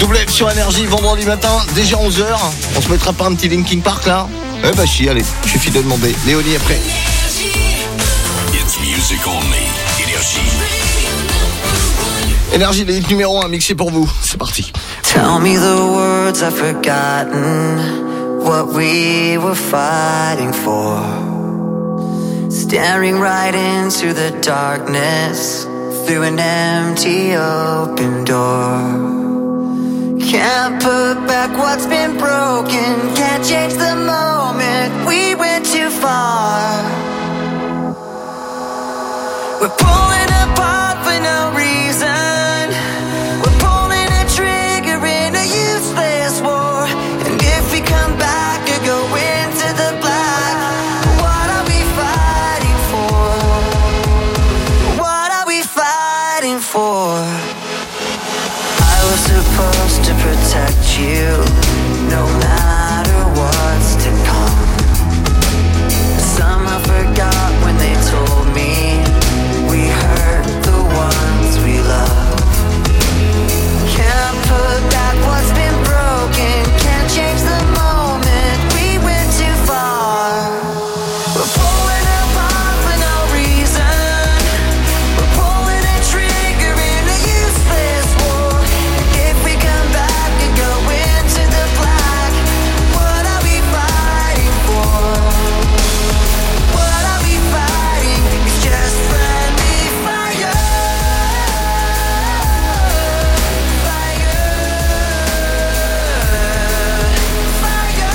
Double F sur Énergie, vendredi matin, déjà 11h. On se mettra pas un petit Linkin Park là? Eh bah si, allez, il suffit de demander. Léonie après. It's music only. Énergie. Énergie, les hits numéro 1 mixé pour vous. C'est parti. Tell me the words I've forgotten, what we were fighting for. Staring right into the darkness, through an empty open door. Can't put back what's been broken, can't change the moment, we went too far. We're pulling apart for no reason, we're pulling a trigger in a useless war. And if we come back or go into the black, what are we fighting for? What are we fighting for? I was supposed to protect you, no matter what's to come. Somehow forgot when they told me we hurt the ones we love. Can't put back what's been broken, can't change the moment, we went too far. We're pulling apart for no reason, we're pulling a trigger in a useless war. If we come back and go into the black, what are we fighting for? What are we fighting? It's just friendly fire. Fire. Fire.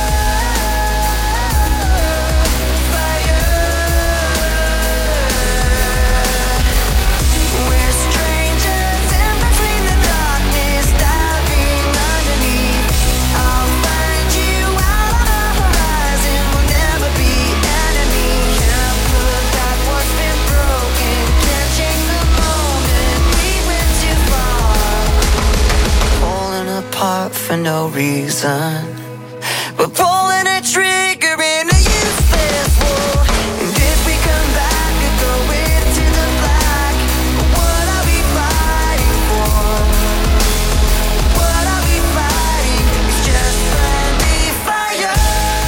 We're strangers in between the darkness, diving underneath. I'll find you out on the horizon, we'll never be enemies. Can't put back what's been broken, can't change the moment, we went too far. Pulling apart for no reason, we're pulling a trigger in a useless war. And if we come back and go into the black, what are we fighting for? What are we fighting? It's just friendly fire.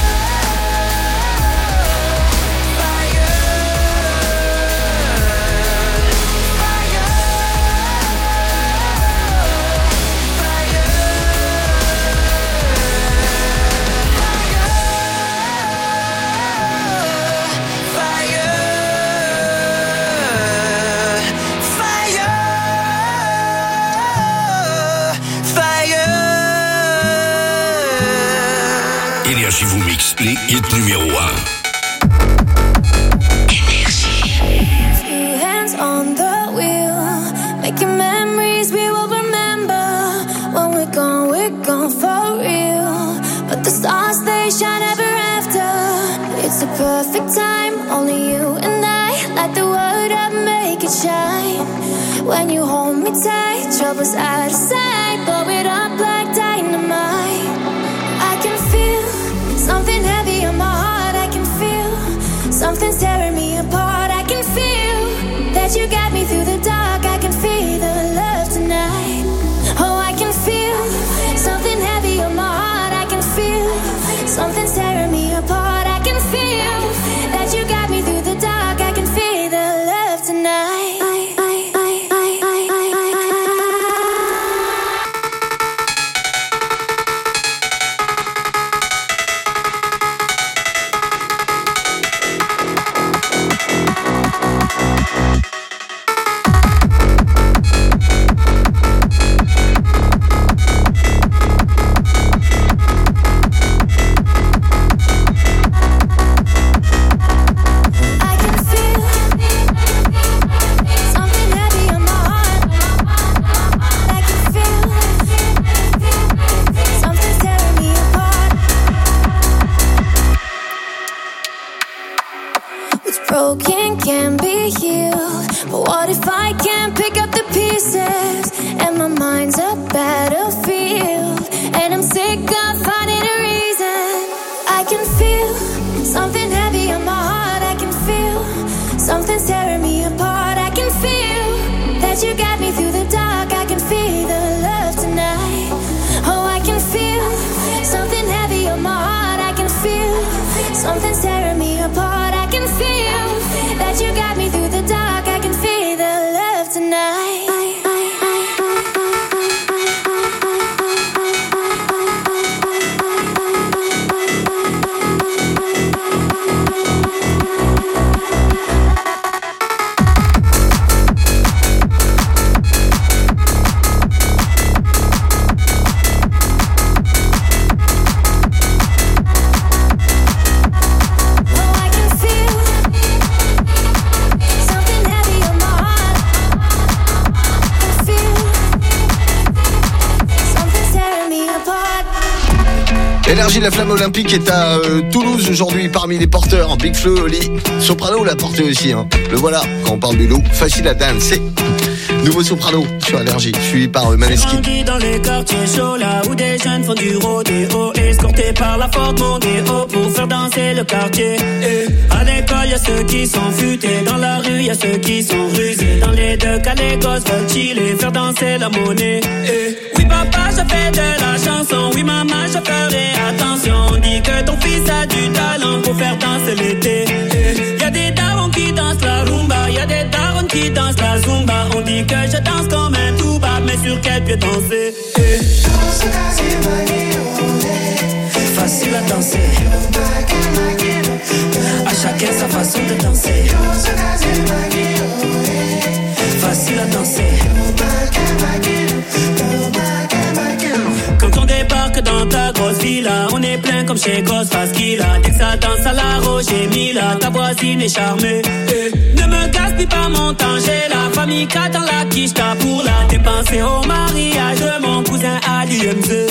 Fire. Fire. Énergie vous mixe les hits numéro 1. Two hands on the wheel, making memories we will remember. When we're gone for real. But the stars, they shine ever after. It's a perfect time, only you and I. Light the world up, make it shine. When you hold me tight, trouble's out of sight. Blow it up like dynamite. I can feel something heavy on my heart. I can feel something's tearing me apart. I can feel that you got me through the dark. I can feel the love tonight. Oh, I can feel something heavy on my heart. I can feel something's tearing me apart. I can feel that you got me through the dark. I can feel the love tonight. Broken can be healed, but what if I can't pick up the pieces? And my mind's a battlefield, and I'm sick of finding a reason. I can feel something heavy on my heart. I can feel something's tearing me apart. I can feel that you got me through the dark. I can feel the love tonight. Énergie, la flamme olympique est à Toulouse aujourd'hui parmi les porteurs. Big Flo, Oli, Soprano l'a porté aussi. Hein. Le voilà, quand on parle du loup, facile à danser. Nouveau Soprano sur Énergie, suivi par Maneskin. J'ai grandi dans les quartiers chauds, là où des jeunes font du rodéo, escortés par la Ford Mondeo pour faire danser le quartier. À l'école, y'a ceux qui sont futés, dans la rue, y'a ceux qui sont rusés. Dans les deux cas, les gosses veulent chiller, faire danser la monnaie. Oui, papa, je fais de la chanson, oui, maman, je ferai attention. On dit que ton fils a du talent pour faire danser l'été. Y'a des darons qui dansent la rumba, y'a des darons qui dansent la zumba. On dit que je danse comme un touba, mais sur quel pied danser? Facile à danser, à chacun sa façon de danser. Facile à danser. Quand on débarque dans ta grosse villa, on est plein comme chez Ghostface Killah. Dès que ça danse à la Roger Mila, ta voisine est charmée. Ne me gaspille pas mon temps, j'ai la famille qui dans la quiche pour la dépenser au mariage de mon cousin Ali MZ.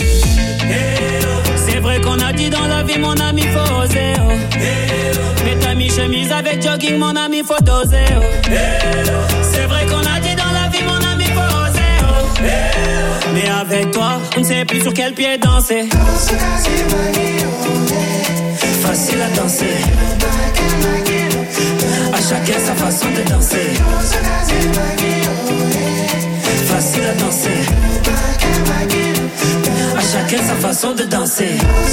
C'est vrai qu'on a dit dans la vie, mon ami, faut oser. Mais t'as mis chemise avec jogging, mon ami, faut doser. C'est vrai qu'on a dit dans la vie, mon ami, faut oser. Mais avec toi, on ne sait plus sur quel pied danser. Facile à danser, à chacun sa façon de danser. Facile à danser, à chacun sa façon de danser.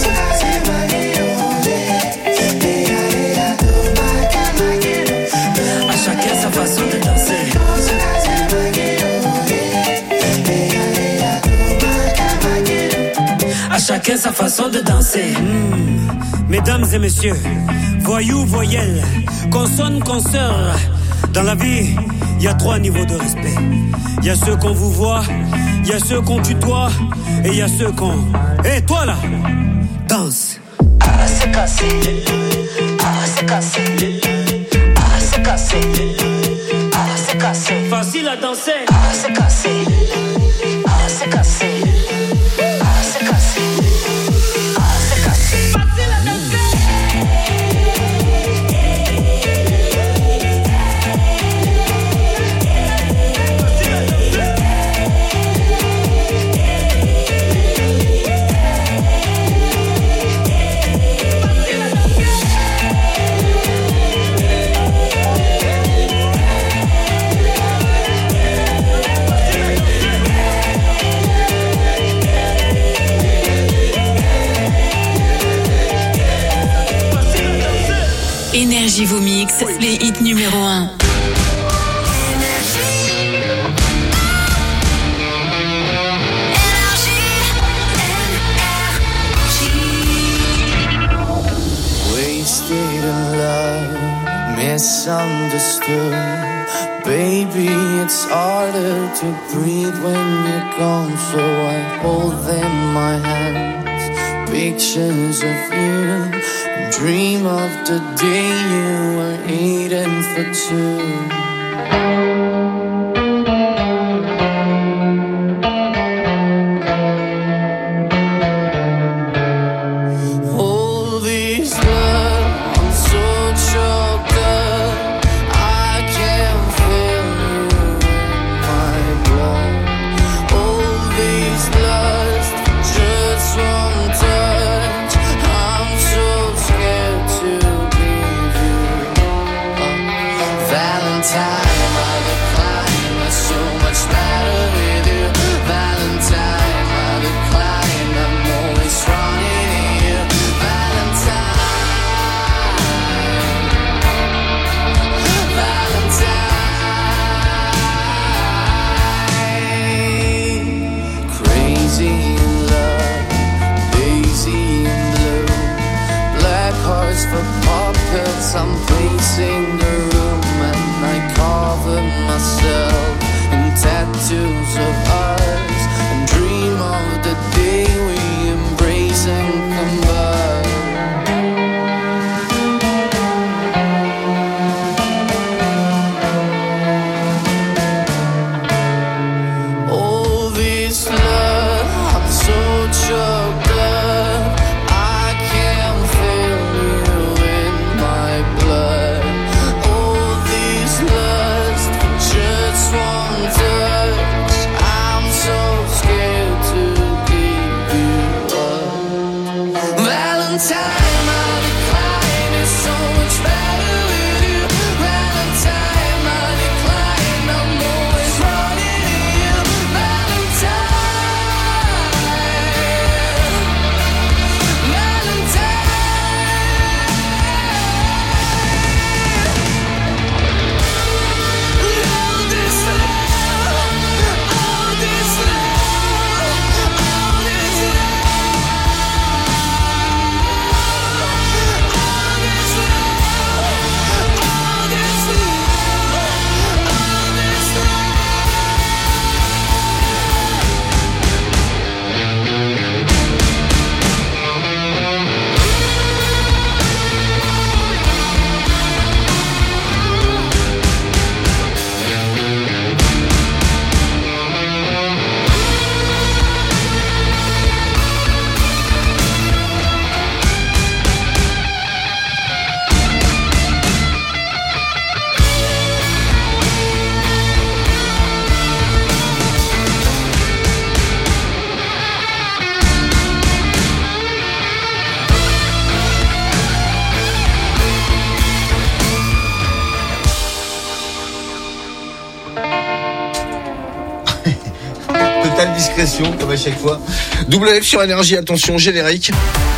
À chacun sa façon de danser. À chacun sa façon de danser. Mesdames et messieurs, voyous, voyelles, consonnes, consoeurs. Dans la vie, il y a 3 niveaux de respect. Il y a ceux qu'on vous voit, il y a ceux qu'on tutoie, et il y a ceux qu'on... Hé, toi là, danse. Ah, c'est cassé. Ah, c'est cassé. Ah, c'est cassé. Ah, c'est cassé. Facile à danser. Ah, c'est cassé. Ah, c'est cassé. Ah, c'est cassé. Ah, c'est cassé. Facile à danser. Énergie vous mixe les hits numéro 1. Wasted in love, misunderstood. Baby, it's harder to breathe when you're gone. So I hold in my hands pictures of you. Dream of the day you were eating for two. All these love, I'm so choked up. I can't feel you in my blood. All these lust, just one touch. I'm so scared to leave you. Valentine. discrétion, comme à chaque fois. Double F sur Énergie, attention, générique.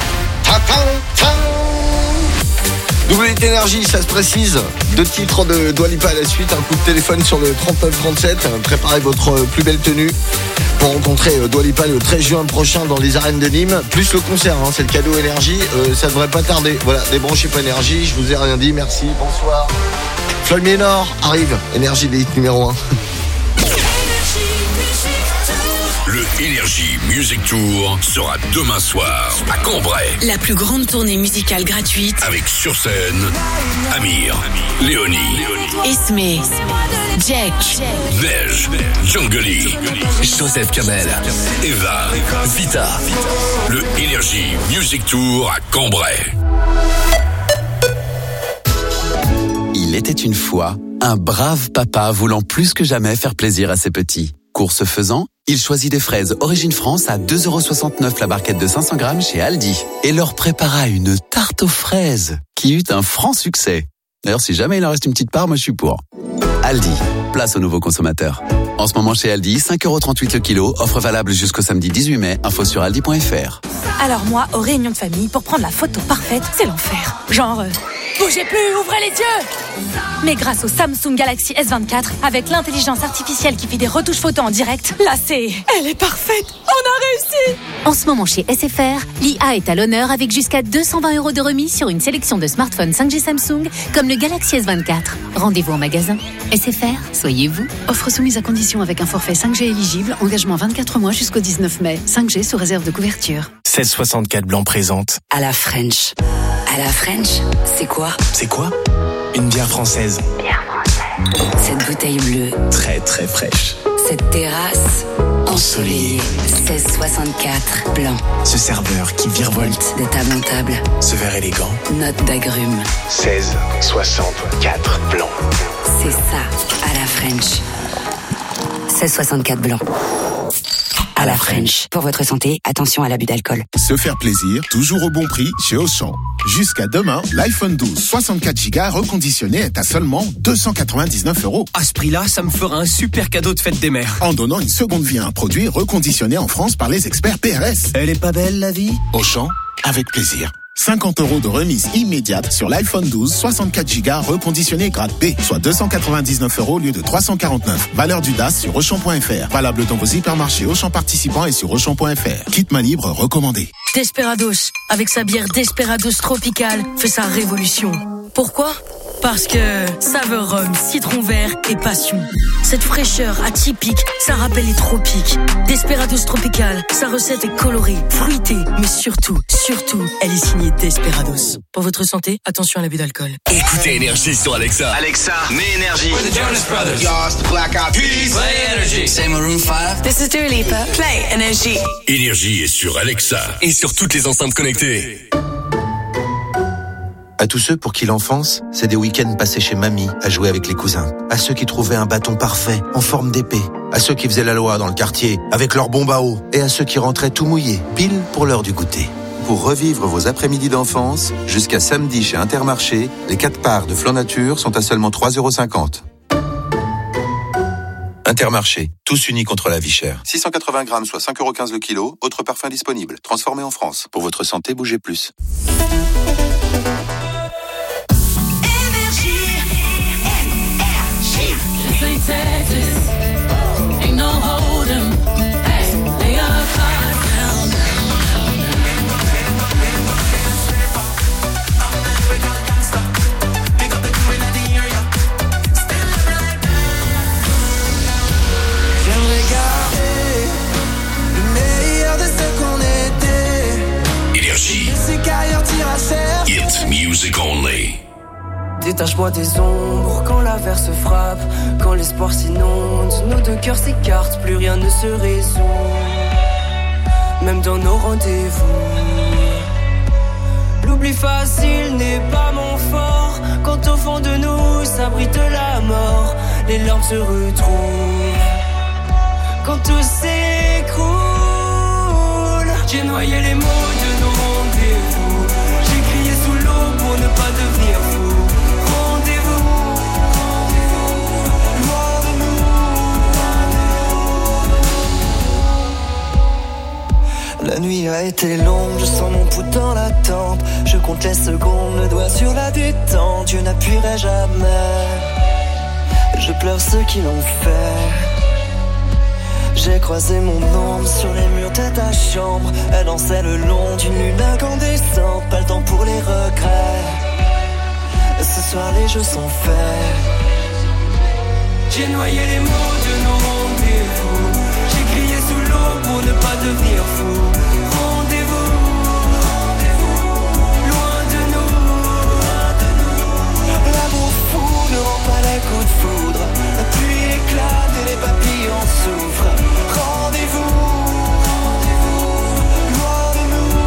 Double Énergie, ça se précise. 2 titres de Dua Lipa à la suite. Un coup de téléphone sur le 3937. Préparez votre plus belle tenue pour rencontrer Dua Lipa le 13 juin prochain dans les arènes de Nîmes. Plus le concert, hein, c'est le cadeau Énergie. Ça devrait pas tarder. Voilà, débranchez pas Énergie. Je vous ai rien dit. Merci, bonsoir. Floyd Minor arrive. Énergie des hits numéro 1. Le Energy Music Tour sera demain soir à Cambrai. La plus grande tournée musicale gratuite Avec sur scène Amir, Léonie, Esmé, Jack, Neige, Djangoli, Joseph Kamel, Eva, Vita. Le Energy Music Tour à Cambrai. Il était une fois un brave papa voulant plus que jamais faire plaisir à ses petits. Course faisant, il choisit des fraises Origine France à 2,69€ la barquette de 500 grammes chez Aldi et leur prépara une tarte aux fraises qui eut un franc succès. D'ailleurs, si jamais il en reste une petite part, moi je suis pour. Aldi, place aux nouveaux consommateurs. En ce moment chez Aldi, 5,38€ le kilo, offre valable jusqu'au samedi 18 mai, info sur aldi.fr. Alors moi, aux réunions de famille, pour prendre la photo parfaite, c'est l'enfer. Genre, bougez plus, ouvrez les yeux. Mais grâce au Samsung Galaxy S24, avec l'intelligence artificielle qui fait des retouches photos en direct, là elle est parfaite. On a réussi. En ce moment chez SFR, l'IA est à l'honneur avec jusqu'à 220€ de remise sur une sélection de smartphones 5G Samsung, comme le Galaxy S24. Rendez-vous en magasin. SFR, soyez vous. Offre soumise à condition avec un forfait 5G éligible, engagement 24 mois jusqu'au 19 mai. 5G sous réserve de couverture. 1664 Blanc présente à la French. À la French, c'est quoi? C'est quoi? Une bière française. Cette bouteille bleue. Très très fraîche. Cette terrasse ensoleillée. 1664 Blanc. Ce serveur qui virevolte de table en table. Ce verre élégant. Note d'agrumes. 1664 Blanc. C'est ça, à la French. 1664 Blanc. À la French. Pour votre santé, attention à l'abus d'alcool. Se faire plaisir, toujours au bon prix chez Auchan. Jusqu'à demain, l'iPhone 12 64 Go reconditionné est à seulement 299€. À ce prix-là, ça me fera un super cadeau de fête des mères. En donnant une seconde vie à un produit reconditionné en France par les experts PRS. Elle est pas belle, la vie? Auchan, avec plaisir. 50€ de remise immédiate sur l'iPhone 12 64 Go reconditionné grade B, soit 299€ au lieu de 349. Valeur du DAS sur Auchan.fr. Valable dans vos hypermarchés Auchan participants et sur Auchan.fr. Kit main libre recommandé. Desperados, avec sa bière Desperados Tropical, fait sa révolution. Pourquoi ? Parce que saveur rhum, citron vert et passion. Cette fraîcheur atypique, ça rappelle les tropiques. Desperados Tropical, sa recette est colorée, fruitée, mais surtout, elle est signée Desperados. Pour votre santé, attention à l'abus d'alcool. Écoutez Énergie sur Alexa. Alexa, mets Énergie. The Jonas Brothers. Yours, the Black Eyed Peas. Play Energy. C'est Maroon 5. This is Dua Lipa. Play Energy. Énergie est sur Alexa et sur toutes les enceintes connectées. À tous ceux pour qui l'enfance, c'est des week-ends passés chez mamie à jouer avec les cousins. À ceux qui trouvaient un bâton parfait, en forme d'épée. À ceux qui faisaient la loi dans le quartier, avec leur bombe à eau. Et à ceux qui rentraient tout mouillés, pile pour l'heure du goûter. Pour revivre vos après-midi d'enfance, jusqu'à samedi chez Intermarché, les 4 parts de Flan Nature sont à seulement 3,50€. Intermarché, tous unis contre la vie chère. 680 grammes, soit 5,15€ le kilo. Autre parfum disponible. Transformé en France. Pour votre santé, bougez plus. Hit music only. Détache-moi des ombres quand l'averse frappe, quand l'espoir s'inonde, nos deux cœurs s'écartent, plus rien ne se résout, même dans nos rendez-vous. L'oubli facile n'est pas mon fort, quand au fond de nous s'abrite la mort, les larmes se retrouvent, quand tout s'écroule. J'ai noyé les mots de nos rendez-vous, j'ai crié sous l'eau pour ne pas devenir fou. La nuit a été longue, je sens mon pouls dans la tempe. Je compte les secondes, le doigt sur la détente. Je n'appuierai jamais. Je pleure ceux qui l'ont fait. J'ai croisé mon ombre sur les murs de ta chambre. Elle dansait le long d'une lune incandescente. Pas le temps pour les regrets. Ce soir les jeux sont faits. J'ai noyé les mots de nos rendez-vous. J'ai crié sous l'eau pour ne pas devenir fou. Rendez-vous, loin de nous. L'amour fou ne rend pas les coups de foudre. La pluie éclate et les papillons souffrent. Rendez-vous, loin de nous.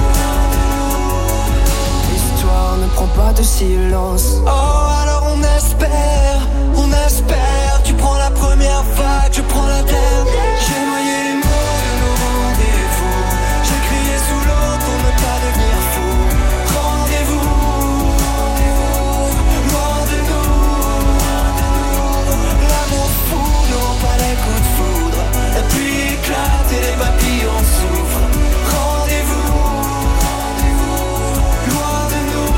L'histoire ne prend pas de silence. Oh, alors on espère, on espère. Tu prends la première vague, je prends la dernière. J'ai noyé les mots de nos rendez-vous. J'ai crié sous l'eau pour ne pas devenir fou. Rendez-vous, loin de nous. L'amour fou ne rend pas les coups de foudre. La pluie éclate et les papillons souffrent. Rendez-vous, loin de nous.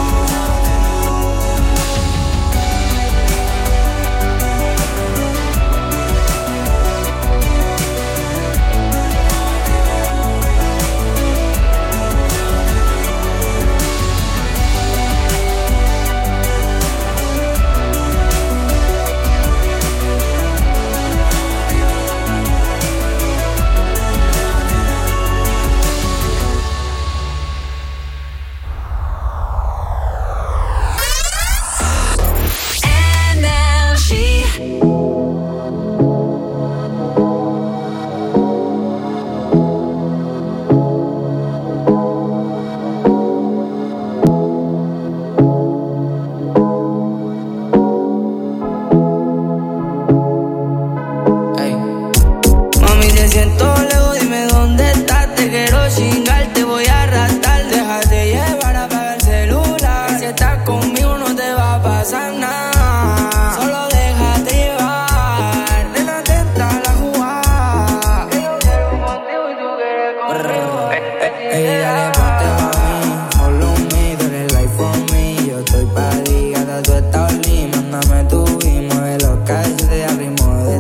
Mami, te siento lejos, dime dónde estás. Te quiero chingar, te voy a arrastrar. Déjate llevar, apaga el celular. Si estás conmigo no te va a pasar nada. Solo déjate llevar. Nena, atenta a la jugada. Que yo quiero contigo y tú quieres conmigo. Ey, dale, ponte pa' mí, follow me, tú eres life for me. Yo estoy pa' ti, gata, tú estás only. Mándame tu y mueve los calles de al ritmo de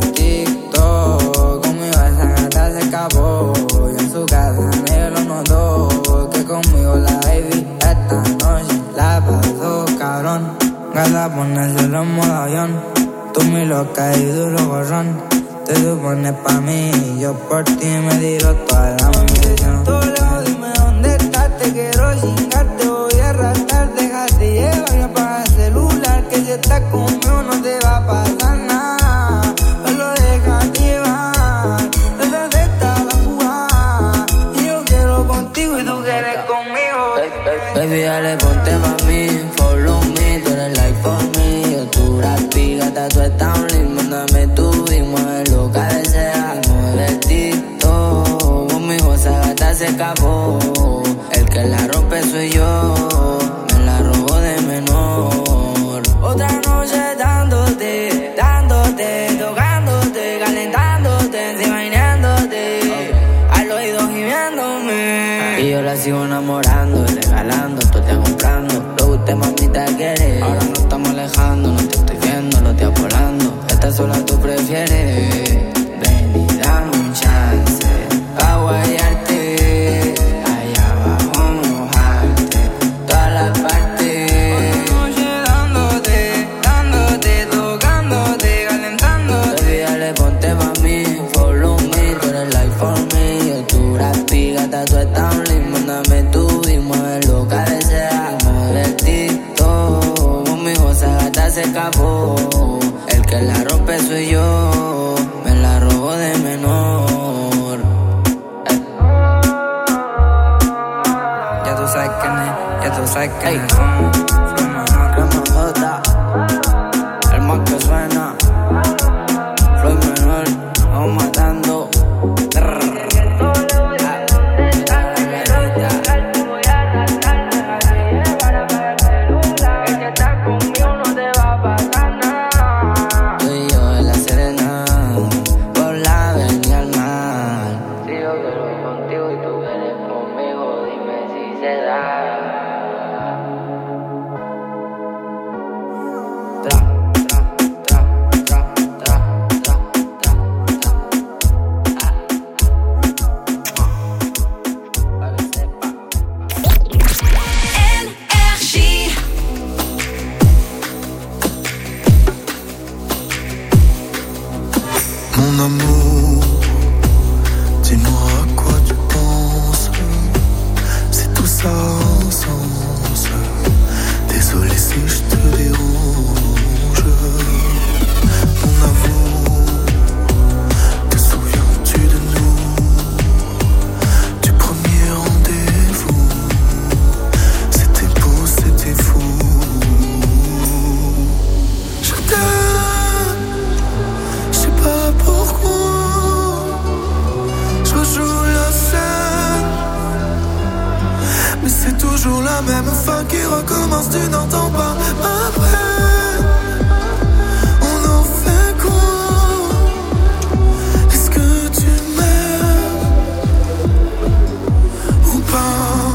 TikTok. Conmigo esa gata se escapó y en su casa nadie lo notó. Que conmigo la baby esta noche la pasó cabrón. Gata, ponérselo en modo avión. Tú mi loca y duro gorrón. Te supones pa' mí y yo por ti me tiro toda la misión. Dime dónde estás, te quiero chingar, te voy a arrastrar, déjate llevar y apaga el celular. Que si estás conmigo no te va a pasar nada. Solo déjate llevar, déjate estar la jugada. Y yo quiero contigo y tú quieres conmigo. Baby, dale, ponte pa' mí, follow me, tú eres life for me. Yo tu rapi, gata, tú estás only. Mándame tu y mueve lo que deseas. Mueve el TikTok, conmigo esa gata se escapó. El que la rompe soy yo, me la robo de menor. Otra noche dándote, tocándote, calentándote, imaginándote, al oído gimiéndome. Y yo la sigo enamorando, regalando, tú te comprando. Lo que usted mamita quiere. Ahora no estamos alejando, no te estoy viendo, lo estoy apolando. Esta sola tú prefieres. Ven y dame un chance pa' guayarte. Allá abajo mojarte todas las partes. Otra noche dándote, tocándote, calentándote. Baby, dale, ponte pa' mí, follow me, tú eres life for me. Yo tu rapi, gata, tú estás only. Mándame tu y mueve lo que deseas. Mueve el TikTok, conmigo esa gata se escapó. El que la rompe soy yo, me amour, dis-moi à quoi tu penses. C'est tout ça sans sens. Désolé si je te dérange. Mon amour, te souviens-tu de nous? Du premier rendez-vous. C'était beau, c'était fou. Je t'aime, je sais pas pourquoi. Je rejoue la scène, mais c'est toujours la même fin qui recommence. Tu n'entends pas ma peine. On en fait quoi? Est-ce que tu m'aimes ou pas?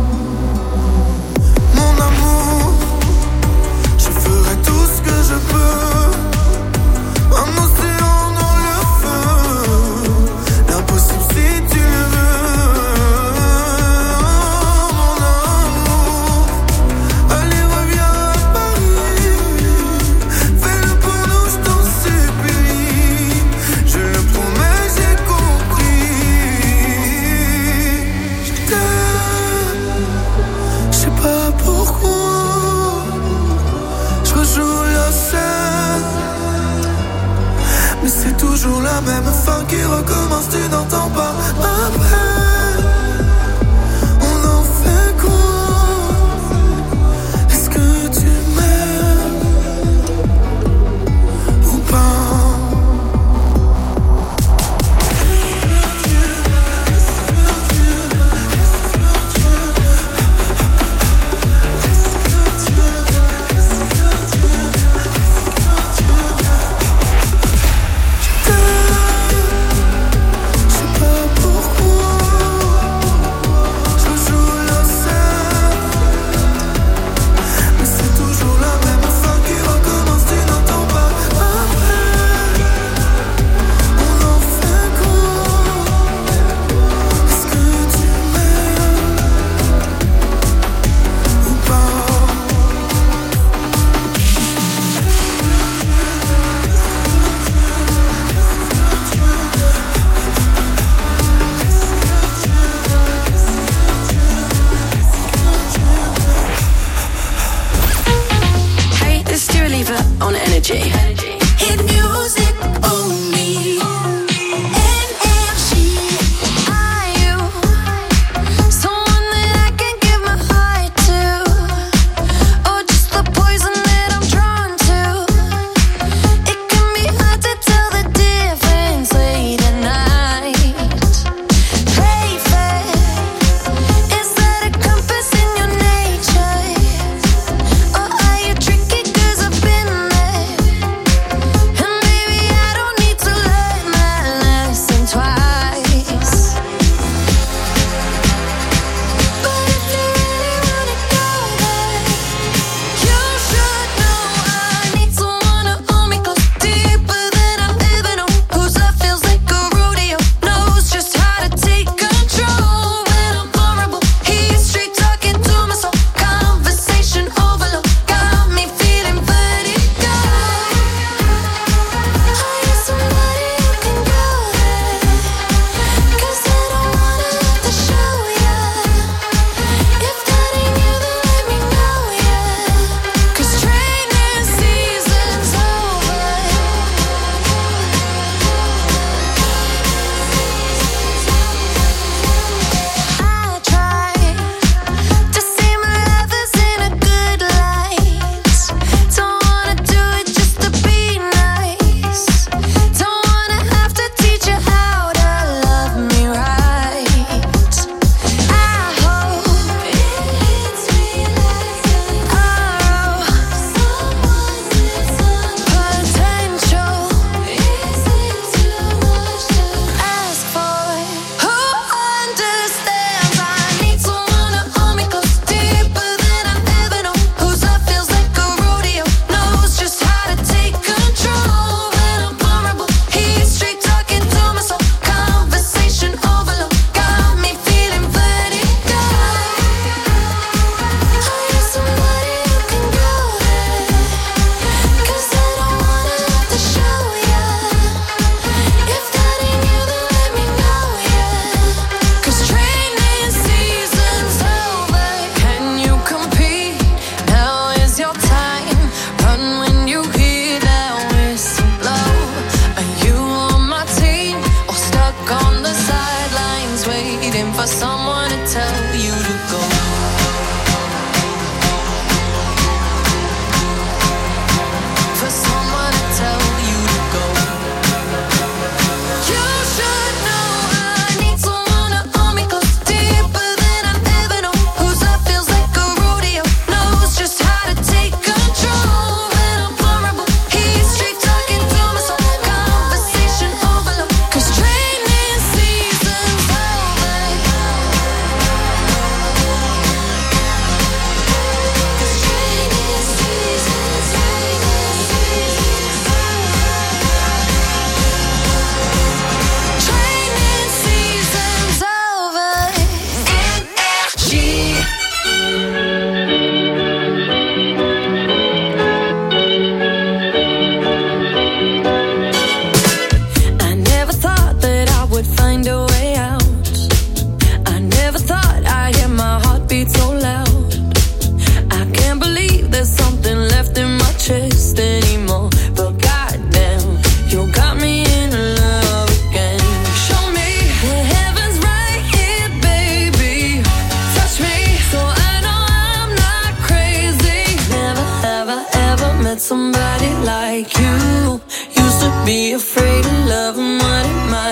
Mon amour, je ferai tout ce que je peux. Un océan dans le feu, l'impossible si tu le veux. Mon amour, allez reviens à Paris. Fais-le pour nous, je t'en supplie. Je le promets, j'ai compris. Je t'aime, je sais pas pourquoi. Je rejoue la scène, mais c'est toujours la même fin qui recommence. Tu n'entends pas ma peine. On en fait quoi? Est-ce que tu m'aimes ou pas? Je sais pas pourquoi.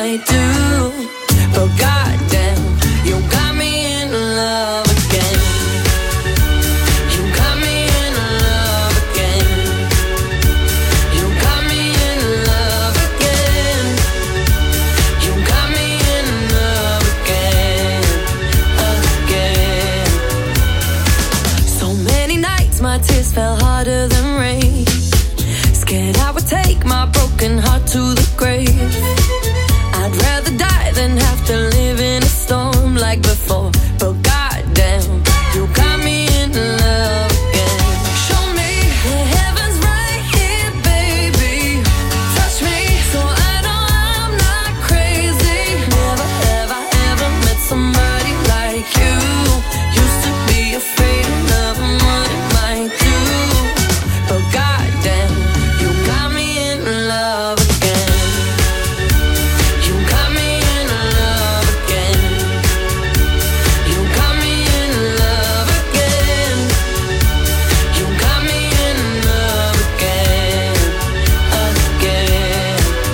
might do. But goddamn, you got me in love again. You got me in love again. You got me in love again. You got me in love again, again. So many nights my tears fell harder than rain. Scared I would take my broken heart to the grave. I'd rather die than have to live in a storm like before. But goddamn, you got me in love again. Show me the heavens right here, baby. Touch me so I know I'm not crazy. Never have I ever met somebody like you. Used to be afraid of love and what it might do. But goddamn, you got me in love again. You got me in love again. You got me in love again. You got me in love again, again.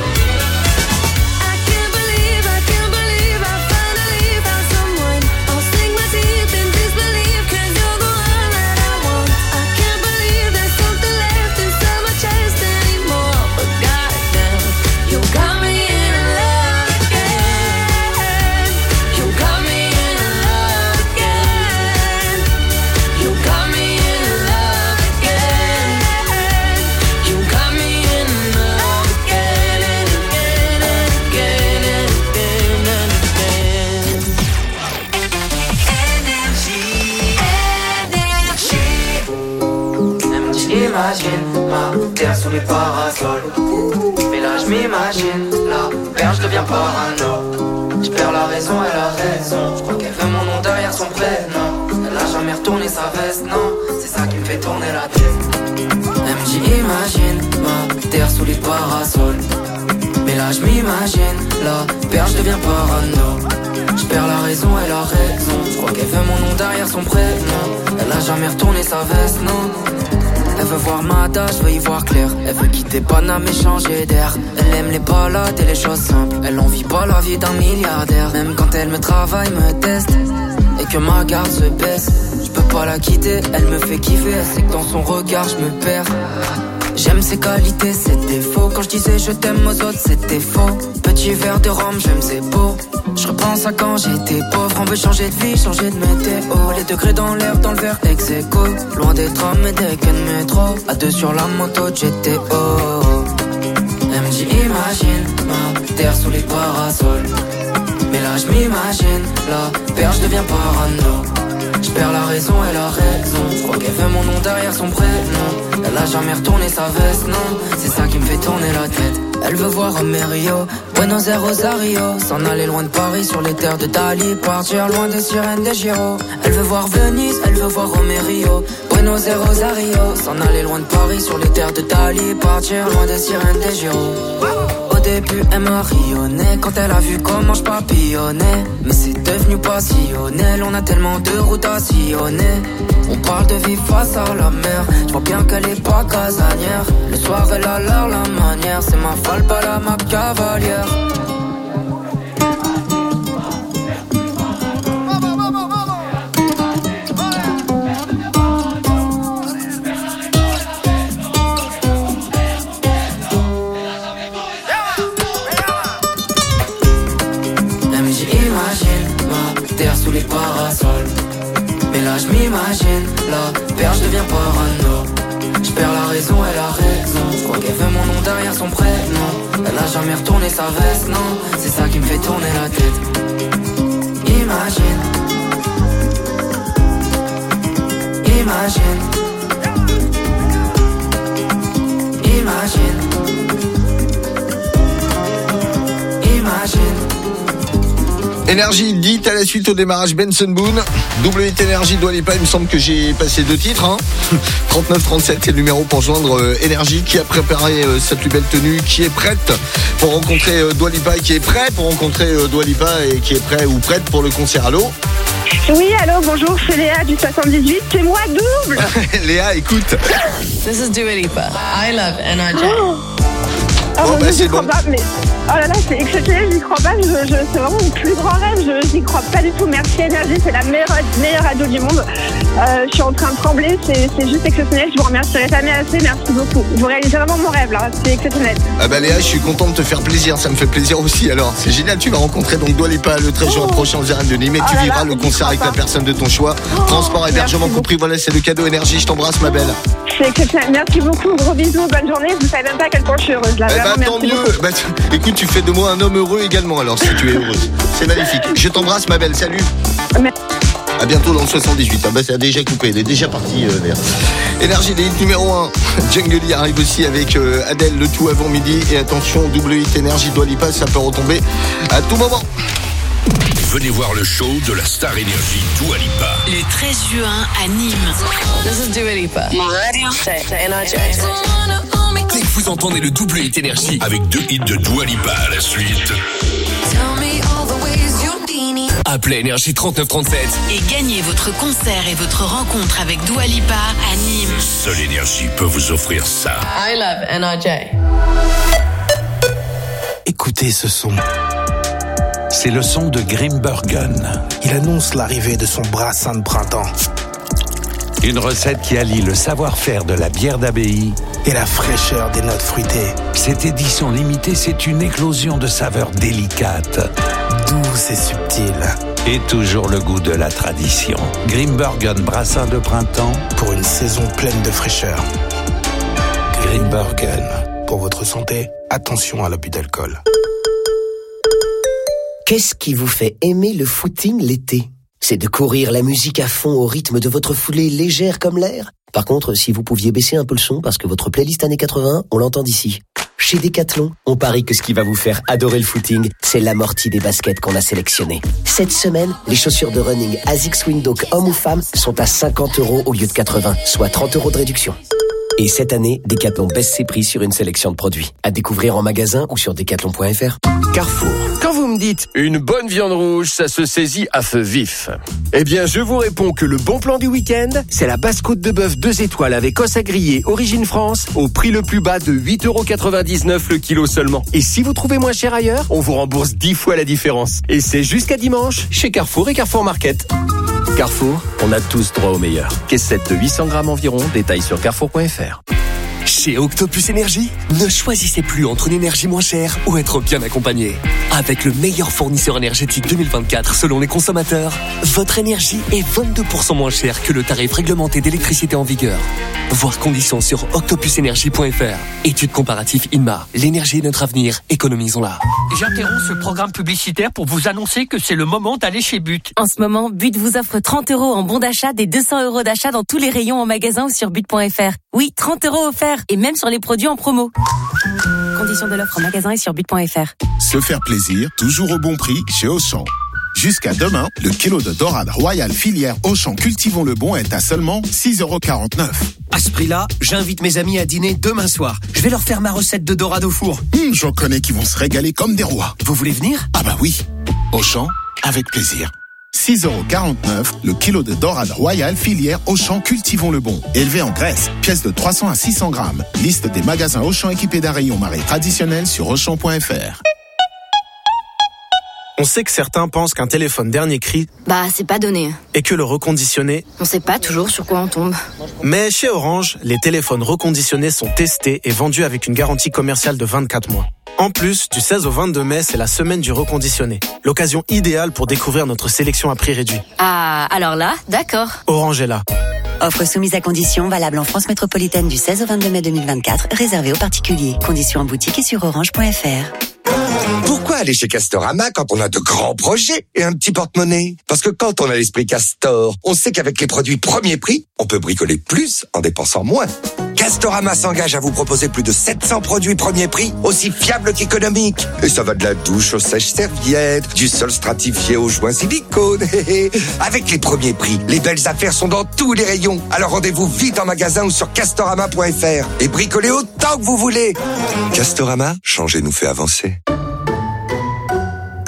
I can't believe I finally found someone. I'll sink my teeth in disbelief 'cause you're the one that I want. I can't believe there's something left inside my chest anymore. But goddamn, you got me in love again. You got me in love again. You got me in love again. You got me in love again and again and again and again and again. J'imagine ma terre sous les parasols. Mais là je m'imagine la perche devient parano. Je perds la raison, elle a raison. Je crois qu'elle veut mon nom derrière son prénom. Elle a jamais retourné sa veste, non. C'est ça qui me fait tourner la tête. MJ imagine ma terre sous les parasols. Mais là je m'imagine la perche devient parano. Je perds la raison, elle a raison. Je crois qu'elle veut mon nom derrière son prénom. Elle a jamais retourné sa veste, non. Elle veut voir Mada, je veux y voir clair. Elle veut quitter Paname et changer d'air. Elle aime les balades et les choses simples. Elle en vit pas la vie d'un milliardaire. Même quand elle me travaille, me teste et que ma garde se baisse, je peux pas la quitter, elle me fait kiffer. Elle sait que dans son regard je me perds. J'aime ses qualités, ses défauts. Quand je disais je t'aime aux autres, c'était faux. Petit verre de rhum, j'aime c'est beau. Je repense à quand j'étais pauvre. On veut changer de vie, changer de météo. Les degrés dans l'air, dans le verre ex-écho. Loin des trams et des quais de métro. À deux sur la moto de GTO. MJ imagine ma terre sous les parasols. Mais là je m'imagine la perche devient parano. Je perds la raison, elle a raison. Je crois qu'elle veut mon nom derrière son prénom. Elle a jamais retourné sa veste, non. C'est ça qui me fait tourner la tête. Elle veut voir Romerio, Buenos Aires, Rosario. S'en aller loin de Paris sur les terres de Dali. Partir loin des sirènes des Giro. Elle veut voir Venise, elle veut voir Romerio, Buenos Aires, Rosario. S'en aller loin de Paris sur les terres de Dali. Partir loin des sirènes des Giro. Au début elle m'a rayonné quand elle a vu comment je papillonnais. Mais c'est devenu passionnel, on a tellement de routes à sillonner. On parle de vivre face à la mer. Je vois bien qu'elle est pas casanière. Le soir elle a l'air la manière. C'est ma folle, pas la ma cavalière. Sous les parasols. Mais là je m'imagine la perche devient parano. Je perds la raison, elle a raison. Je crois qu'elle veut mon nom derrière son prénom. Elle a jamais retourné sa veste, non. C'est ça qui me fait tourner la tête. Imagine. Imagine. Imagine. Imagine. Énergie dit à la suite au démarrage Benson Boone. WT Énergie Dua Lipa, il me semble que j'ai passé 2 titres. 39-37, c'est le numéro pour joindre Énergie qui a préparé sa plus belle tenue, qui est prête pour rencontrer Dua Lipa et qui est prêt pour rencontrer Dua Lipa et qui est prêt ou prête pour le concert. Allô ? Oui, allô, bonjour, c'est Léa du 78, c'est moi double. Léa, écoute. This is Dua Lipa. I love NRJ. Oh, Bon, bah, j'y c'est crois bon. pas, mais oh là là, c'est exceptionnel, j'y crois pas, c'est vraiment mon plus grand rêve, j'y crois pas du tout. Merci Énergie, c'est la meilleure radio du monde. Je suis en train de trembler, c'est juste exceptionnel, je vous remercierai jamais assez, merci beaucoup. Vous réalisez vraiment mon rêve là, c'est exceptionnel. Ah bah Léa, je suis content de te faire plaisir, ça me fait plaisir aussi. Alors, c'est génial, tu vas rencontrer donc Dua Lipa le 13 juin prochain aux arènes de Nîmes et tu Oh là vivras là, le j'y concert crois avec pas. la personne de ton choix. Transport, hébergement merci compris, voilà, c'est le cadeau Énergie. Je t'embrasse, ma belle. C'est exceptionnel, merci beaucoup, gros bisous, bonne journée, vous savez même pas à quel point je suis heureuse là, Eh vraiment bah tant merci mieux. beaucoup. Bah, écoute, tu fais de moi un homme heureux également alors si tu es heureuse. C'est magnifique. Je t'embrasse, ma belle, salut. À bientôt dans le 78. Ah bah ça a déjà coupé, il est déjà parti Léa. Énergie, les hits numéro 1. Jungle arrive aussi avec Adèle, le tout avant midi. Et attention, double hit Énergie Dua Lipa, ça peut retomber à tout moment. Venez voir le show de la star énergie Dua Lipa. Le 13 juin à Nîmes. This is Dua Lipa. My radio. C'est NRJ. Dès que vous entendez le double hit Énergie avec 2 hits de Dua Lipa à la suite, appelez Énergie 3937. Et gagnez votre concert et votre rencontre avec Dua Lipa à Nîmes. Seule Énergie peut vous offrir ça. I love NRJ. Écoutez ce son. C'est le son de Grimbergen. Il annonce l'arrivée de son brassin de printemps. Une recette qui allie le savoir-faire de la bière d'abbaye et la fraîcheur des notes fruitées. Cette édition limitée, c'est une éclosion de saveurs délicates, douces et subtiles. Et toujours le goût de la tradition. Grimbergen brassin de printemps pour une saison pleine de fraîcheur. Grimbergen. Pour votre santé, attention à l'abus d'alcool. Qu'est-ce qui vous fait aimer le footing l'été ? C'est de courir la musique à fond au rythme de votre foulée légère comme l'air ? Par contre, si vous pouviez baisser un peu le son parce que votre playlist années 80, on l'entend d'ici. Chez Decathlon, on parie que ce qui va vous faire adorer le footing, c'est l'amorti des baskets qu'on a sélectionnées. Cette semaine, les chaussures de running ASICS Windhoek hommes ou femmes sont à 50 € au lieu de 80, soit 30 € de réduction. Et cette année, Decathlon baisse ses prix sur une sélection de produits. À découvrir en magasin ou sur decathlon.fr. Carrefour. Quand vous me dites une bonne viande rouge, ça se saisit à feu vif. Eh bien, je vous réponds que le bon plan du week-end, c'est la basse-côte de bœuf 2 étoiles avec os à griller Origine France au prix le plus bas de 8,99 € le kilo seulement. Et si vous trouvez moins cher ailleurs, on vous rembourse 10 fois la différence. Et c'est jusqu'à dimanche chez Carrefour et Carrefour Market. Carrefour, on a tous droit au meilleur. Caisse 7 de 800 grammes environ, détails sur carrefour.fr. Chez Octopus Énergie, ne choisissez plus entre une énergie moins chère ou être bien accompagné. Avec le meilleur fournisseur énergétique 2024 selon les consommateurs, votre énergie est 22% moins chère que le tarif réglementé d'électricité en vigueur. Voir conditions sur octopusenergie.fr. Étude comparative INMA. L'énergie est notre avenir, économisons-la. J'interromps ce programme publicitaire pour vous annoncer que c'est le moment d'aller chez But. En ce moment, But vous offre 30 € en bon d'achat, des 200 € d'achat dans tous les rayons en magasin ou sur but.fr. Oui, 30 € offerts et même sur les produits en promo. Conditions de l'offre en magasin et sur but.fr. Se faire plaisir, toujours au bon prix chez Auchan. Jusqu'à demain, le kilo de dorade royale filière Auchan Cultivons le Bon est à seulement 6,49 €. À ce prix-là, j'invite mes amis à dîner demain soir. Je vais leur faire ma recette de dorade au four. J'en connais qui vont se régaler comme des rois. Vous voulez venir ? Ah bah oui. Auchan, avec plaisir. 6,49 € le kilo de dorade royale filière Auchan Cultivons le Bon. Élevé en Grèce, pièce de 300 à 600 grammes. Liste des magasins Auchan équipés d'un rayon marée traditionnel sur Auchan.fr. On sait que certains pensent qu'un téléphone dernier cri, c'est pas donné. Et que le reconditionné, On sait pas toujours sur quoi on tombe. Mais chez Orange, les téléphones reconditionnés sont testés et vendus avec une garantie commerciale de 24 mois. En plus, du 16 au 22 mai, c'est la semaine du reconditionné. L'occasion idéale pour découvrir notre sélection à prix réduit. Ah, alors là, d'accord. Orange est là. Offre soumise à conditions, valable en France métropolitaine du 16 au 22 mai 2024, réservée aux particuliers. Conditions en boutique et sur orange.fr. Pourquoi aller chez Castorama quand on a de grands projets et un petit porte-monnaie ? Parce que quand on a l'esprit Castor, on sait qu'avec les produits premier prix, on peut bricoler plus en dépensant moins. Castorama s'engage à vous proposer plus de 700 produits premier prix, aussi fiables qu'économiques. Et ça va de la douche aux sèches-serviettes, du sol stratifié aux joints silicone. Avec les premiers prix, les belles affaires sont dans tous les rayons. Alors rendez-vous vite en magasin ou sur castorama.fr et bricolez autant que vous voulez. Castorama, changer nous fait avancer.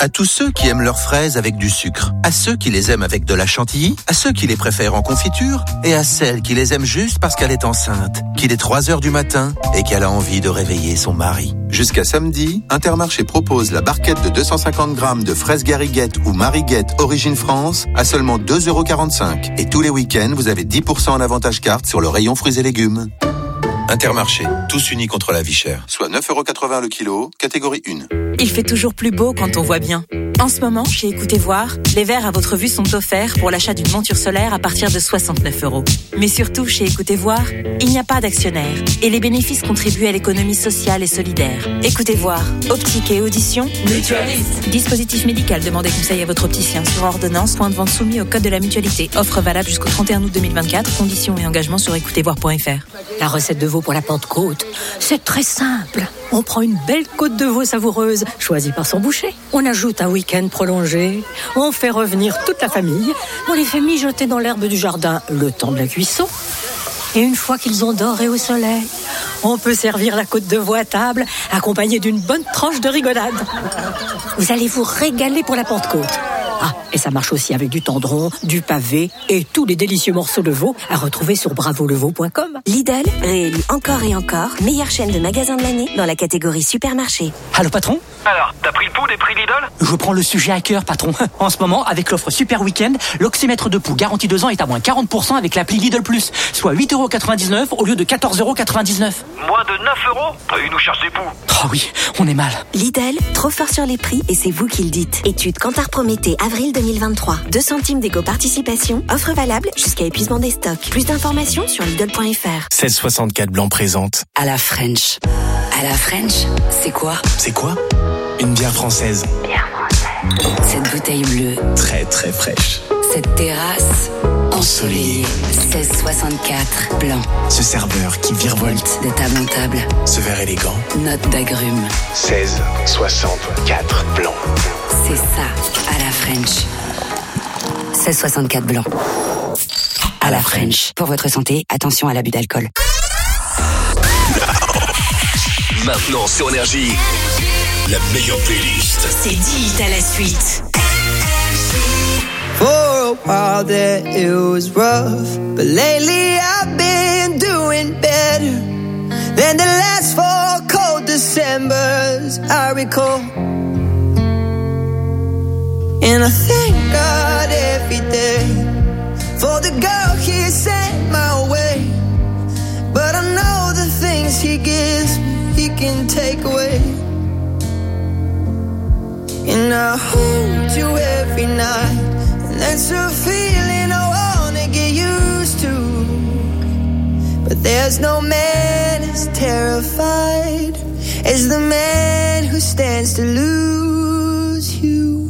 À tous ceux qui aiment leurs fraises avec du sucre, à ceux qui les aiment avec de la chantilly, à ceux qui les préfèrent en confiture et à celles qui les aiment juste parce qu'elle est enceinte, qu'il est 3h du matin et qu'elle a envie de réveiller son mari. Jusqu'à samedi, Intermarché propose la barquette de 250 grammes de fraises Gariguette ou Mariguette Origine France à seulement 2,45 €. Et tous les week-ends, vous avez 10% en avantage carte sur le rayon fruits et légumes. Intermarché, tous unis contre la vie chère. Soit 9,80 € le kilo, catégorie 1. Il fait toujours plus beau quand on voit bien. En ce moment, chez Écoutez Voir, les verres à votre vue sont offerts pour l'achat d'une monture solaire à partir de 69 €. Mais surtout, chez Écoutez Voir, il n'y a pas d'actionnaire et les bénéfices contribuent à l'économie sociale et solidaire. Écoutez Voir, optique et audition, mutualiste. Dispositif médical, demandez conseil à votre opticien sur ordonnance, point de vente soumis au code de la mutualité. Offre valable jusqu'au 31 août 2024, conditions et engagements sur écoutezvoir.fr. La recette de veau pour la Pentecôte, c'est très simple. On prend une belle côte de veau savoureuse, choisie par son boucher. On ajoute un week-end prolongé. On fait revenir toute la famille. On les fait mijoter dans l'herbe du jardin le temps de la cuisson. Et une fois qu'ils ont doré au soleil, on peut servir la côte de veau à table, accompagnée d'une bonne tranche de rigolade. Vous allez vous régaler pour la Pentecôte. Ah, et ça marche aussi avec du tendron, du pavé et tous les délicieux morceaux de veau à retrouver sur bravoleveau.com. Lidl, réélu encore et encore, meilleure chaîne de magasins de l'année dans la catégorie supermarché. Allô patron ? Alors, t'as pris le pouls des prix Lidl ? Je prends le sujet à cœur patron. En ce moment, avec l'offre Super Week-end, l'oxymètre de pouls garanti 2 ans est à moins 40% avec l'appli Lidl Plus, soit 8,99 € au lieu de 14,99 €. Moins de 9 €? Ils nous cherchent des poux. Oh oui, on est mal. Lidl, trop fort sur les prix et c'est vous qui le dites. Étude Kantar Prométhée, avril 2023. 2 centimes d'éco-participation. Offre valable jusqu'à épuisement des stocks. Plus d'informations sur Lidl.fr. 1664 Blanc présente. À la French. À la French, c'est quoi? C'est quoi? Une bière française. Bière française. Cette bouteille bleue. Très très fraîche. Cette terrasse ensoleillée. 1664 Blanc. Ce serveur qui virevolte de table en table. Ce verre élégant. Note d'agrumes. 1664 Blanc. C'est ça, à la French. 1664 Blanc. À la French. Pour votre santé, attention à l'abus d'alcool. Maintenant sur Énergie, la meilleure playlist. C'est 10 hits à la suite. For a while there it was rough, but lately I've been doing better than the last 4 cold Decembers I recall. And I thank God every day for the girl He sent my way. But I know the things He gives me, He can take away. And I hold you every night, and that's a feeling I wanna get used to. But there's no man as terrified as the man who stands to lose you.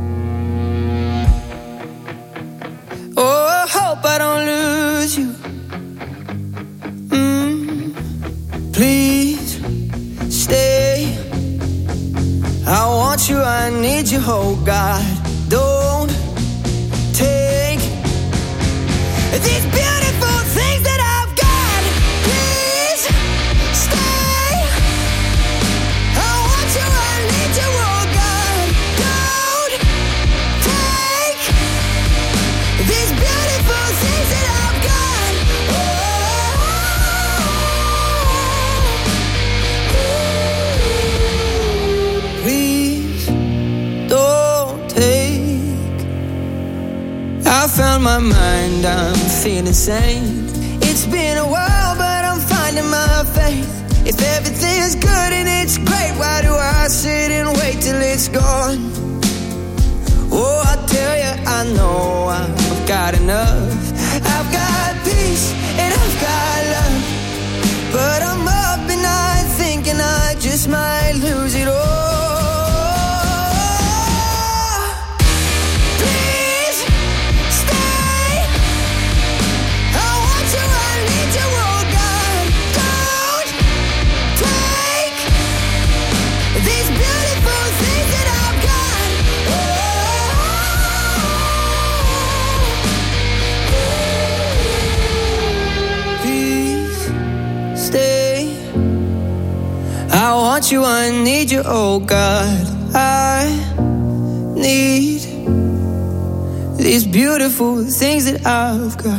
Oh, I hope I don't lose you. Please stay. I want you, I need you, oh God. Don't take these beautiful things that I've got. Please stay. I want you, I need you, oh God. Don't take these beautiful things that I've got. Please don't take. I found my mind, I'm feeling sane. It's been a while, but I'm finding my faith. If everything is good and it's great, why do I sit and wait till it's gone? Oh, I tell you, I know I've got enough. I've got peace and I've got love, but I'm up at night thinking I just might lose it all. Please stay. I want you, I need you, oh God. Don't take these beautiful things that I've got. Please stay. I want you, I need you, oh God. I It's beautiful, the things that I've got.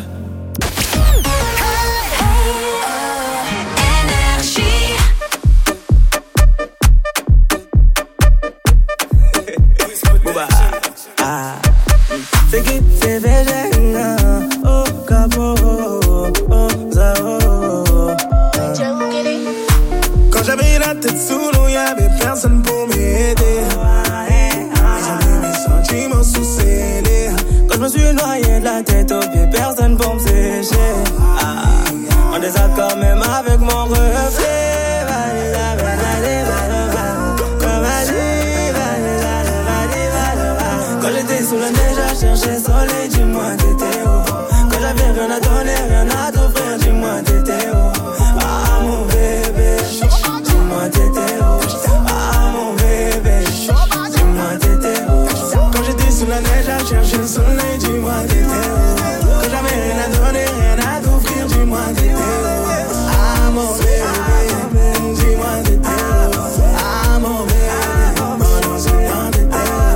Quand j'avais la tête sous l'eau, y'avait personne pour m'aider. Ils ont mis mes sentiments sous scellés. Quand je me suis noyé de la tête aux pieds, personne pour me sécher. En désaccord même avec mon reflet. Quand j'étais sous la neige à chercher soleil, dis-moi t'étais où? Quand j'avais rien à donner, rien à t'offrir, dis-moi t'étais où? Ah mon bébé, dis-moi t'étais où? Ah mon bébé, dis-moi t'étais où? Quand j'étais sous la neige à chercher le soleil, dis-moi t'étais où? Quand j'avais rien à donner, rien à t'offrir, dis-moi t'étais où? Ah mon bébé, dis-moi t'étais où? Ah mon bébé, oh non, dis-moi t'étais où?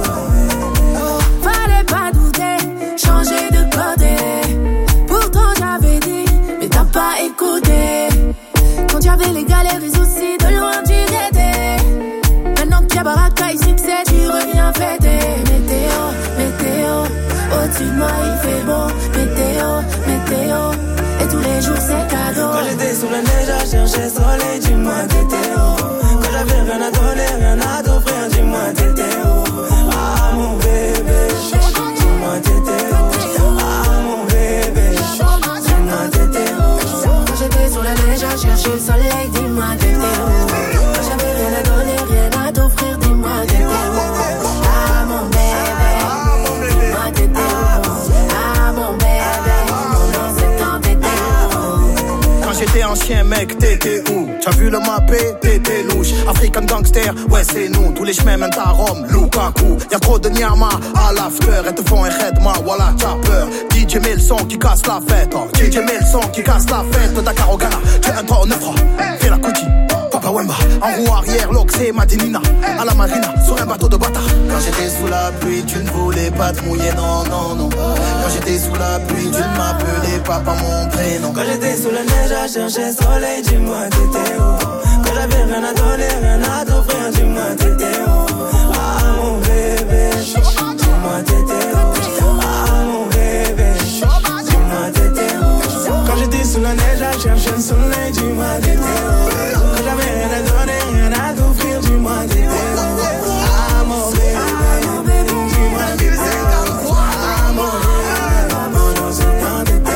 Fallait pas douter, changer de côté. Pourtant j'avais dit, mais t'as pas écouté. Quand il y avait les galères, les soucis, de loin tu guettais. Maintenant qu'il y a baraka et succès, tu reviens fêter. Météo, météo, au-dessus de moi il fait beau. Météo, météo, et tous les jours c'est cadeau. Quand j'étais sous la neige à chercher soleil, dis-moi t'étais où? Quand j'avais rien à donner, rien à t'offrir, dis-moi t'étais où? Ah mon bébé, dis-moi t'étais où? Ah mon bébé, dis-moi t'étais où? Quand j'étais sous la neige à chercher le soleil, dis-moi t'étais où? Quand j'avais rien à donner, rien à t'offrir, dis-moi t'étais où? Ah mon bébé, dis-moi t'étais où? Ah mon bébé, pendant ce temps t'étais où? Quand j'étais ancien mec, t'étais où? T'as vu le mappé, t'étais louche. African gangster, ouais c'est nous. Tous les chemins mènent à Rome, Lukaku. Y'a trop de nyama à l'after. Elles te font un redma, voilà t'as peur. DJ met le son qui casse la fête. DJ met le son qui casse la fête. Dakar au Ghana, j'ai un 3 au 9 fais la Kuti, Papa Wemba. En roue arrière, l'Oxé, Madinina. À la marina, sur un bateau de bâtard. Quand j'étais sous la pluie, tu ne voulais pas te mouiller, non, non, non. Quand j'étais sous la pluie, tu ne m'appelais pas par mon prénom. Quand j'étais sous la neige à chercher soleil, dis-moi t'étais où? Quand j'avais rien à donner, rien à t'offrir, dis-moi t'étais où? Ah mon bébé, dis-moi t'étais où? Ah mon bébé, dis-moi t'étais où? Quand j'étais sous la neige à chercher le soleil, dis-moi t'étais où? Quand j'avais rien à donner, rien à t'offrir, dis-moi t'étais où? Ah mon bébé, dis-moi t'étais où? Ah mon bébé, pendant ce temps t'étais où?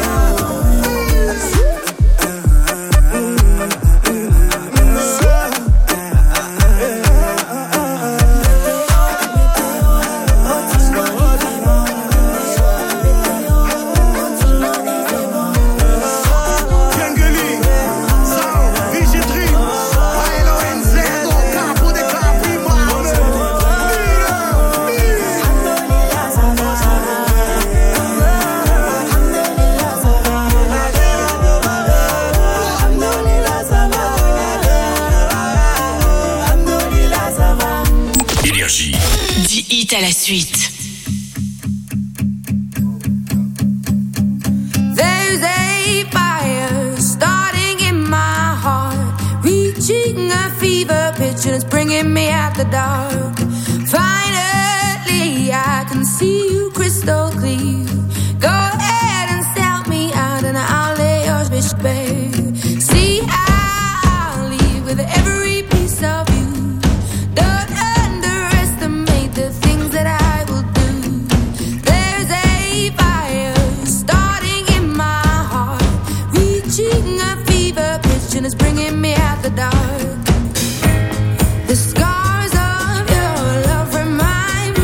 À la suite. There's a fire starting in my heart, reaching a fever pitch and it's bringing me out the dark. Finally, I can see you crystal clear. Go ahead and sell me out and I'll lay yours, bitch, babe. See, I'll leave with every piece of you. Don't underestimate the things that I will do. There's a fire starting in my heart, reaching a fever pitch and it's bringing me out the dark. The scars of your love remind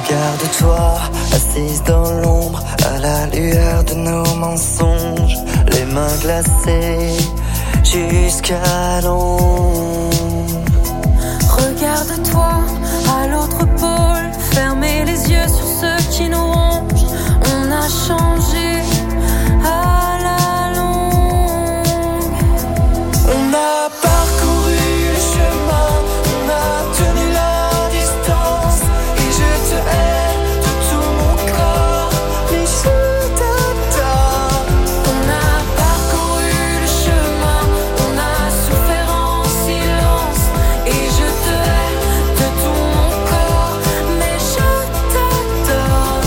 Regarde-toi, assise dans l'ombre, à la lueur de nos mensonges, les mains glacées jusqu'à l'ombre. Regarde-toi à l'autre pôle, fermez les yeux sur ceux qui nous rongent. On a changé à la longue. On a parcouru le chemin, on a tenu la distance, et je te hais de tout mon corps, mais je t'adore. On a parcouru le chemin, on a souffert en silence, et je te hais de tout mon corps, mais je t'adore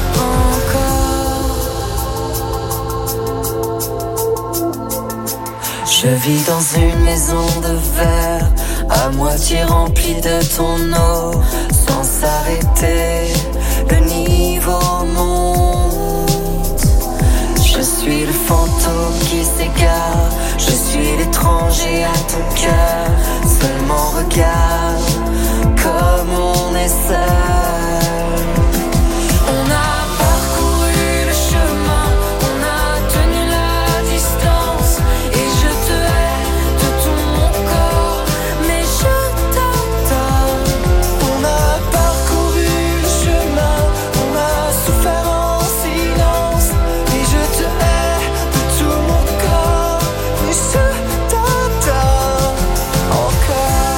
encore. Je vis dans une maison de verre, à moitié remplie de ton eau, sans s'arrêter, le niveau monte. Je suis le fantôme qui s'égare, je suis l'étranger à ton cœur. Seulement regarde comme on est seul. On a parcouru le chemin, on a tenu la distance, et je te hais de tout mon corps, mais je t'adore. On a parcouru le chemin, on a souffert en silence, et je te hais de tout mon corps, mais je t'adore encore.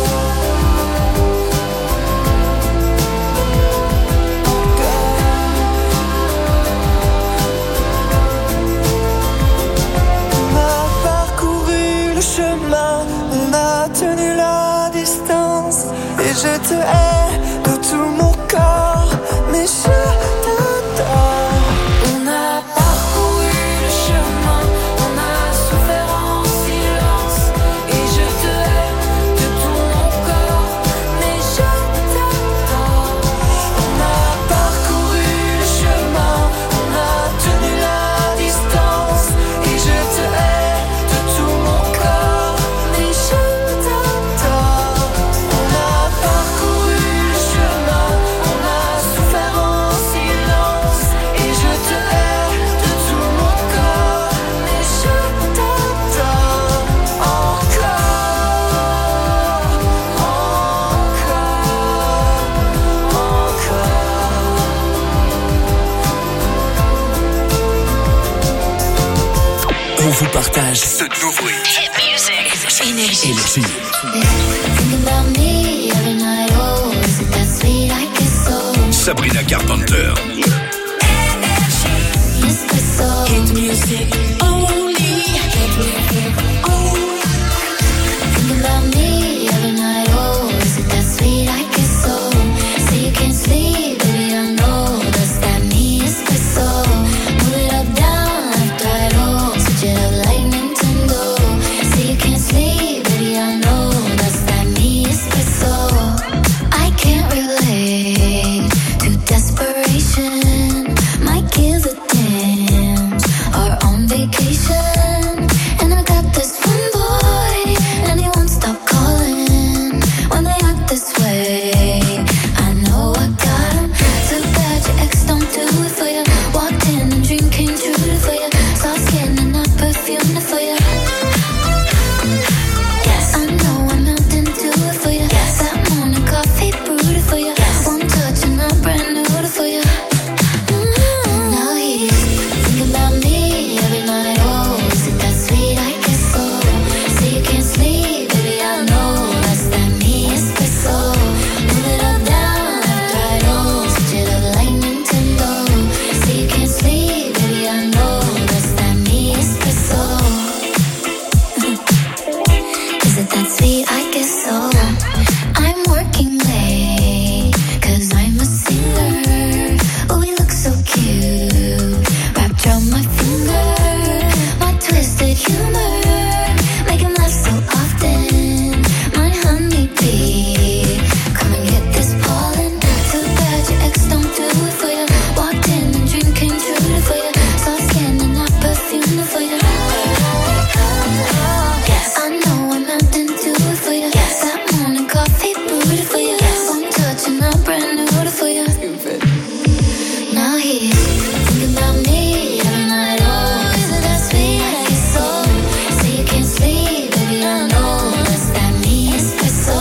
On a parcouru le chemin, on a tenu la distance, et je te hais de tout mon corps, mais je t'adore. On a parcouru le chemin, on a souffert en silence, et je te hais de tout mon corps, mais je t'adore. On a parcouru le chemin, on a tenu la distance, et je te hais de tout mon corps, mais je t'adore. On a parcouru le chemin, on a souffert en silence, et je te hais de tout mon corps, mais je t'adore encore, On vous partage ce nouveau hit. Énergie. Sabrina Carpenter.